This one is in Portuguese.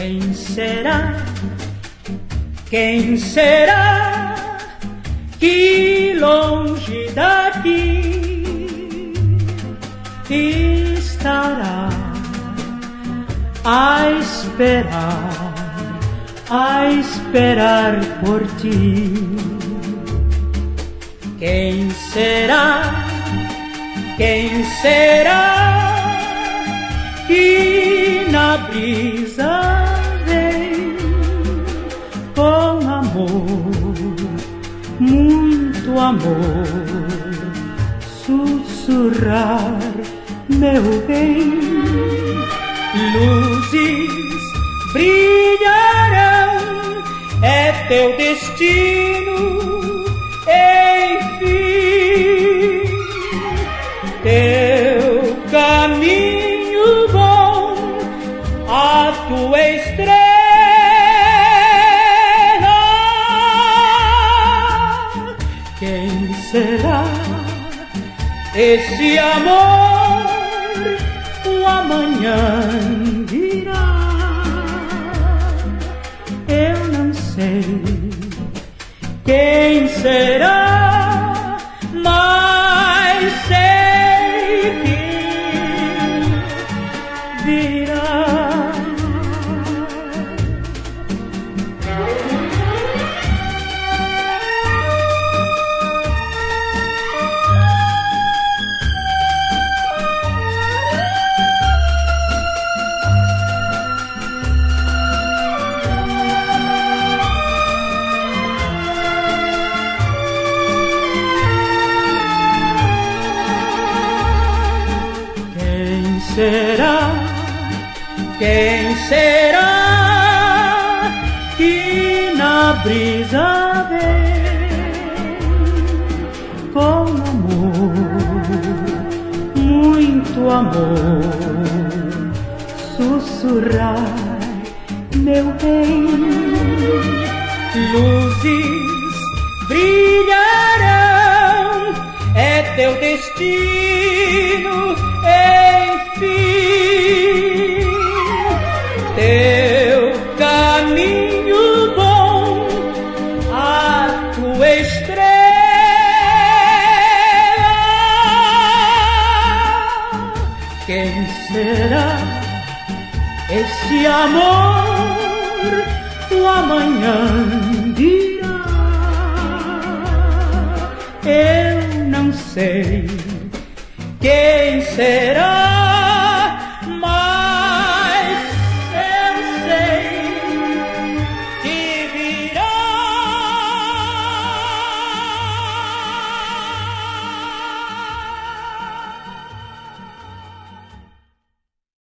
Quem será? Quem será que longe daqui estará a esperar por ti? Quem será? Quem será que na brisa vem com amor, muito amor, sussurrar, meu bem? Luzes brilharão, é teu destino, enfim, teu caminho bom, a tua estrela. Quem será esse amor? O amanhã virá. Eu não sei quem será, mas sei que virá. Será? Quem será que na brisa vem com amor, muito amor, sussurrar, meu bem? Luzes brilharão, é teu destino, enfim, teu caminho bom, a tua estrela. Quem será esse amor? O amanhã dirá. Eu não sei quem será.